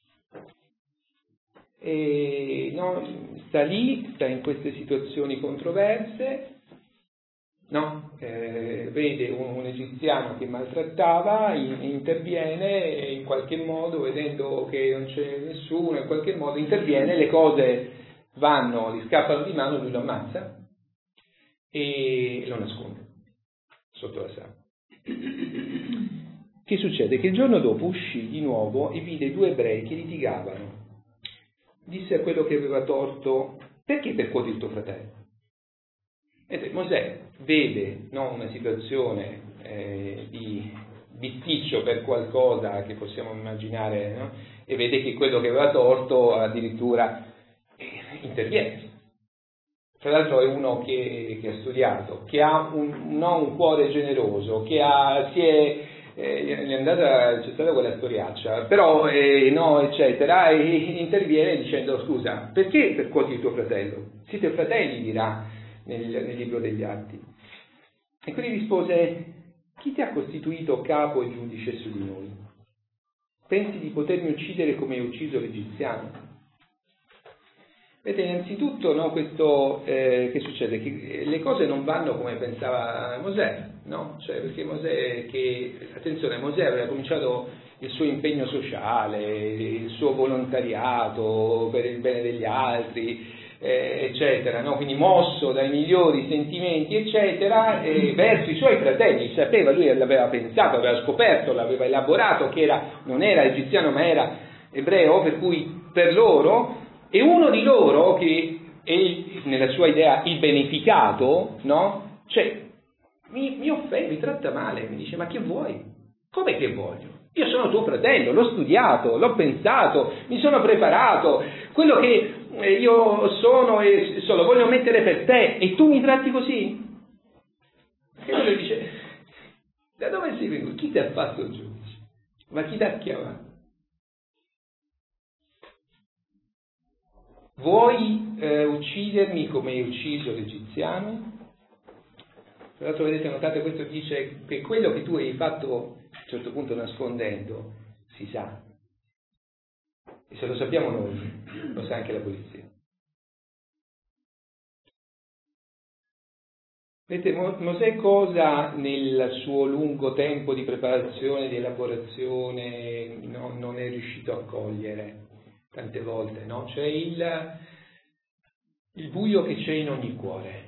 E no, sta lì, sta in queste situazioni controverse, no? eh, vede un, un egiziano che maltrattava, in, interviene e in qualche modo, vedendo che non c'è nessuno, in qualche modo interviene, le cose vanno, gli scappano di mano, lui lo ammazza e lo nasconde sotto la sabbia. Che succede? Che il giorno dopo uscì di nuovo e vide due ebrei che litigavano. Disse a quello che aveva torto: perché percuoti il tuo fratello? E Mosè vede, no, una situazione eh, di bisticcio per qualcosa che possiamo immaginare, no? E vede che quello che aveva torto addirittura eh, interviene. Tra l'altro è uno che, che ha studiato, che ha un, no, un cuore generoso, che ha, si è, eh, è andata, c'è stata quella storiaccia, però eh, no, eccetera, e interviene dicendo: scusa, perché percuoti il tuo fratello? Siete fratelli, dirà nel, nel libro degli Atti. E quindi rispose: chi ti ha costituito capo e giudice su di noi? Pensi di potermi uccidere come hai ucciso l'egiziano? Vedete, innanzitutto, no, questo eh, che succede? Che le cose non vanno come pensava Mosè, no? Cioè, perché Mosè, che, attenzione, Mosè aveva cominciato il suo impegno sociale, il suo volontariato per il bene degli altri, eh, eccetera, no? Quindi mosso dai migliori sentimenti, eccetera, eh, verso i suoi fratelli. Sapeva, lui l'aveva pensato, aveva scoperto, l'aveva elaborato, che era, non era egiziano ma era ebreo, per cui per loro. E uno di loro, che è nella sua idea il beneficato, no? Cioè, mi, mi offende, mi tratta male, mi dice: ma che vuoi? Come che voglio? Io sono tuo fratello, l'ho studiato, l'ho pensato, mi sono preparato, quello che io sono e so, lo voglio mettere per te, e tu mi tratti così? E lui dice: da dove sei venuto? Chi ti ha fatto giudice? Ma chi ti ha chiamato? Vuoi eh, uccidermi come hai ucciso l'egiziano? Tra l'altro, vedete, notate, questo dice che quello che tu hai fatto a un certo punto nascondendo si sa. E se lo sappiamo noi, lo sa anche la polizia. Vedete, Mosè cosa nel suo lungo tempo di preparazione, di elaborazione, no, non è riuscito a cogliere? Tante volte, no? C'è il, il buio che c'è in ogni cuore.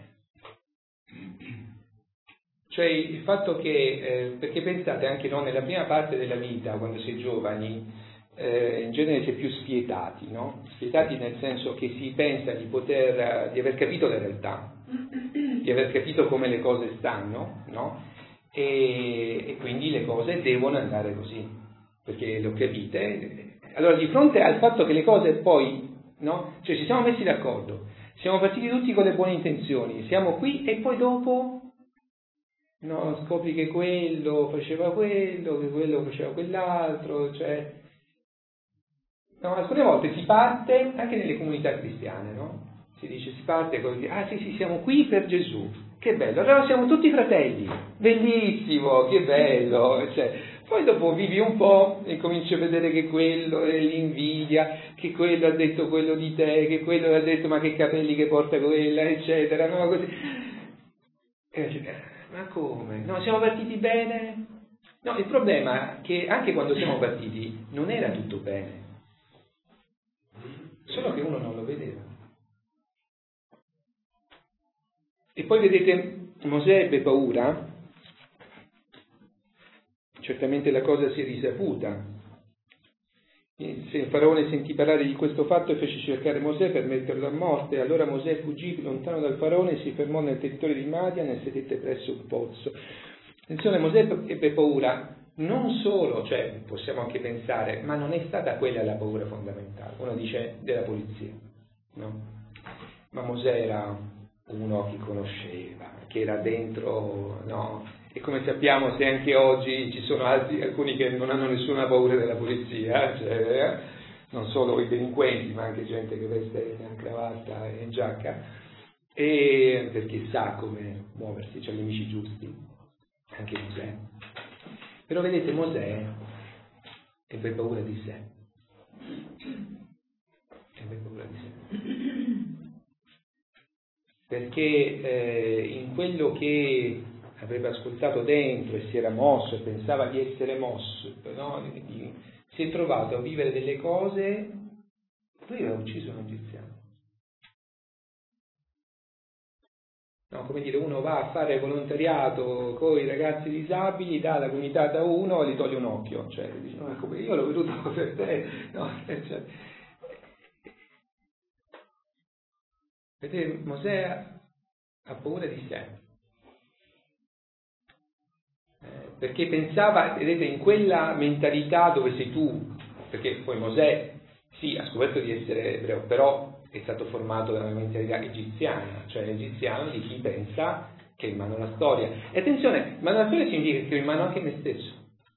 Cioè il fatto che, eh, perché pensate anche, no, nella prima parte della vita, quando si è giovani, eh, in genere si è più spietati, no? Spietati nel senso che si pensa di poter, di aver capito la realtà, di aver capito come le cose stanno, no? E, e quindi le cose devono andare così, perché le ho capite. Allora, di fronte al fatto che le cose poi, no? Cioè, ci siamo messi d'accordo, siamo partiti tutti con le buone intenzioni, siamo qui e poi dopo, no, scopri che quello faceva quello, che quello faceva quell'altro, cioè, no, alcune volte si parte, anche nelle comunità cristiane, no? Si dice, si parte con dire: ah sì sì, siamo qui per Gesù, che bello, allora siamo tutti fratelli, bellissimo, che bello, cioè, Poi dopo vivi un po' e cominci a vedere che quello è l'invidia, che quello ha detto quello di te, che quello ha detto ma che capelli che porta quella, eccetera, no? Così. E dici, ma come? No, siamo partiti bene? No, il problema è che anche quando siamo partiti non era tutto bene, solo che uno non lo vedeva. E poi vedete, Mosè ebbe paura, certamente la cosa si è risaputa. Se il faraone sentì parlare di questo fatto e fece cercare Mosè per metterlo a morte. Allora Mosè fuggì lontano dal faraone e si fermò nel territorio di Madian e sedette presso un pozzo. Attenzione, Mosè ebbe paura non solo, cioè possiamo anche pensare, ma non è stata quella la paura fondamentale. Uno dice della polizia, no? Ma Mosè era uno che conosceva, che era dentro, no? E come sappiamo, se anche oggi ci sono altri, alcuni che non hanno nessuna paura della polizia, cioè, non solo i delinquenti, ma anche gente che veste una cravatta e giacca, e perché sa come muoversi, cioè gli amici giusti, anche Mosè. Però vedete, Mosè ebbe paura di sé. Ebbe paura di sé. Perché eh, in quello che aveva ascoltato dentro e si era mosso e pensava di essere mosso, no? Si è trovato a vivere delle cose. Lui aveva ucciso un egiziano. No, come dire, uno va a fare volontariato con i ragazzi disabili, dà la gomitata a uno e gli toglie un occhio, cioè dice, no, come io l'ho veduto per te, no? Cioè, vedete, Mosè ha paura di sé. Perché pensava, vedete, in quella mentalità dove sei tu, perché poi Mosè, sì, ha scoperto di essere ebreo, però è stato formato da una mentalità egiziana, cioè l'egiziano di chi pensa che è in mano la storia. E attenzione, in mano la storia significa che ho in mano anche me stesso.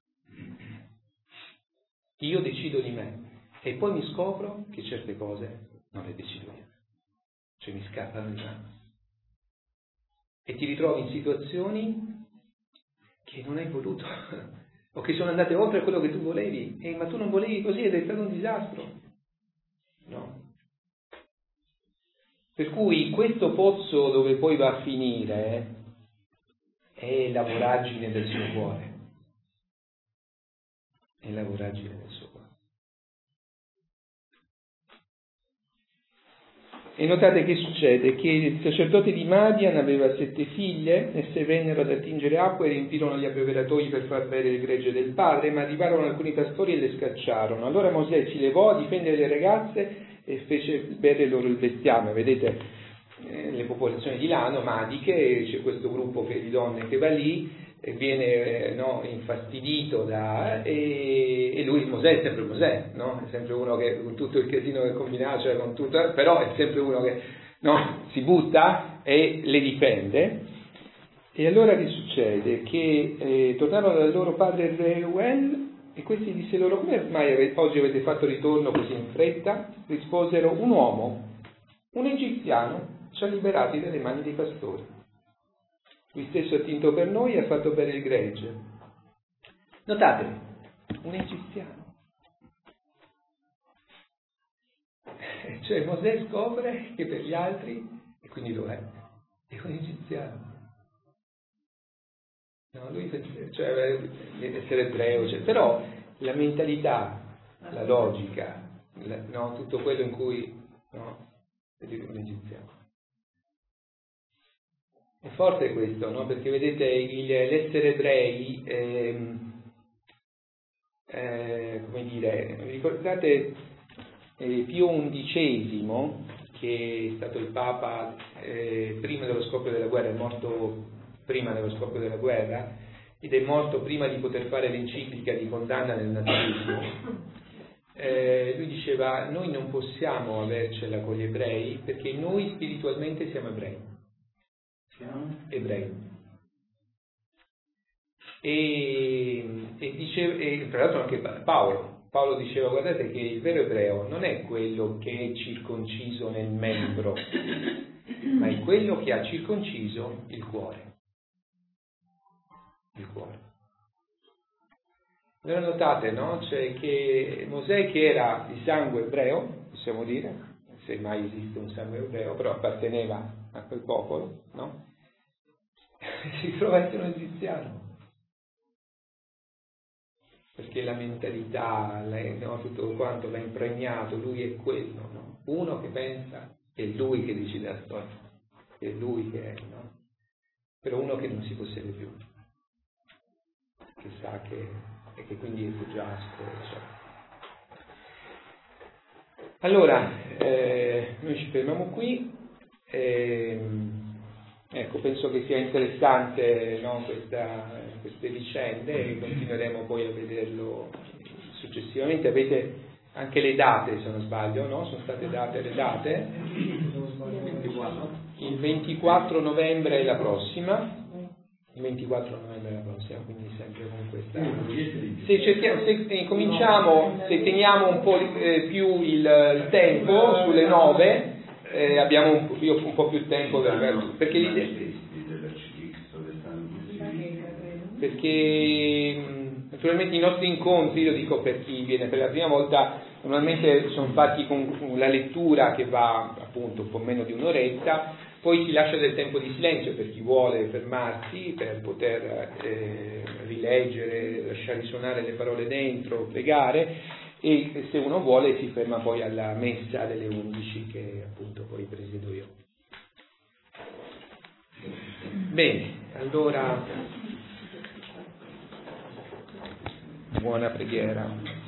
Io decido di me, e poi mi scopro che certe cose non le decido io, cioè mi scappano di mano. E ti ritrovi in situazioni che non hai voluto, o che sono andate oltre quello che tu volevi, e, ma tu non volevi così ed è stato un disastro. No. Per cui questo pozzo dove poi va a finire è la voragine del suo cuore. È la voragine del suo cuore. E notate che succede? Che il sacerdote di Madian aveva sette figlie, esse vennero ad attingere acqua e riempirono gli abbeveratoi per far bere il gregge del padre, ma arrivarono alcuni pastori e le scacciarono. Allora Mosè si levò a difendere le ragazze e fece bere loro il bestiame. Vedete, eh, le popolazioni di là, nomadiche, c'è questo gruppo di donne che va lì e viene eh, no, infastidito da e, e lui Mosè è sempre Mosè, no? È sempre uno che con tutto il casino che combina, cioè con tutto, però è sempre uno che no, si butta e le difende. E allora che succede? Che eh, tornarono dal loro padre Reuel e questi disse loro: come mai avete, oggi avete fatto ritorno così in fretta? Risposero: un uomo, un egiziano, ci ha liberati dalle mani dei pastori. Lui stesso ha tinto per noi e ha fatto bere il gregge. Notate, un egiziano. Cioè Mosè scopre che per gli altri, e quindi lo è, è un egiziano. No, lui pensa, cioè essere ebreo, cioè, però la mentalità, la logica, la, no, tutto quello in cui, no, è un egiziano. È forte questo, no? Perché vedete, il, l'essere ebrei, eh, eh, come dire, ricordate eh, Pio undicesimo, che è stato il Papa eh, prima dello scoppio della guerra, è morto prima dello scoppio della guerra, ed è morto prima di poter fare l'enciclica di condanna del nazismo. Eh, lui diceva: noi non possiamo avercela con gli ebrei perché noi spiritualmente siamo ebrei. ebrei e, e diceva, e tra l'altro anche Paolo Paolo diceva: guardate che il vero ebreo non è quello che è circonciso nel membro, ma è quello che ha circonciso il cuore il cuore Allora notate, no? Cioè che Mosè, che era di sangue ebreo, possiamo dire, se mai esiste un sangue ebreo, però apparteneva a quel popolo, no? Si trova essere un egiziano. Perché la mentalità, no, tutto quanto l'ha impregnato, lui è quello, no? Uno che pensa che è lui che decide la storia, che è lui che è, no? Però uno che non si possiede più, che sa che, e che quindi è bugiasco, eccetera. Allora, eh, noi ci fermiamo qui. Eh, ecco, penso che sia interessante, no, questa, queste vicende, e continueremo poi a vederlo successivamente. Avete anche le date, se non sbaglio, no? Sono state date le date. Il ventiquattro novembre è la prossima. Il ventiquattro novembre è la prossima, quindi sempre con questa. Se, cerchiamo, se eh, cominciamo, se teniamo un po' eh, più il, il tempo sulle nove, eh, abbiamo un, io un po' più tempo per, perché l'idea, perché naturalmente i nostri incontri, lo dico per chi viene per la prima volta, normalmente sono fatti con la lettura che va appunto un po' meno di un'oretta. Poi si lascia del tempo di silenzio per chi vuole fermarsi, per poter eh, rileggere, lasciare risuonare le parole dentro, pregare, e se uno vuole si ferma poi alla messa delle undici, che appunto poi presiedo io. Bene, allora buona preghiera.